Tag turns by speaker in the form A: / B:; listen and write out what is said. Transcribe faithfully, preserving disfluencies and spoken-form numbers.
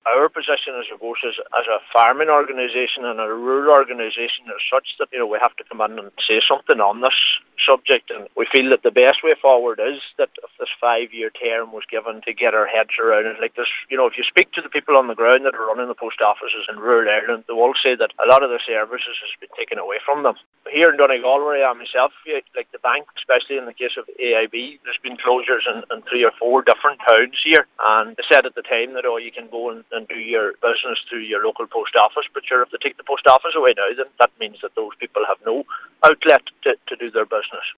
A: our position, I suppose, is as a farming organisation and a rural organisation as such that, you know, we have to come in and say something on this subject, and we feel that the best way forward is that if this five-year term was given to get our heads around it, like this, you know, if you speak to the people on the ground that are running the post offices in rural Ireland, they will say that a lot of the services has been taken away from them. Here in Donegal, where I am myself, like the bank, especially in the case of A I B, there's been closures in, in three or four different towns here, and they said at the time that, oh, you can go and, and do your business through your local post office, but sure, if they take the post office away now, then that means that those people have no outlet to, to do their business.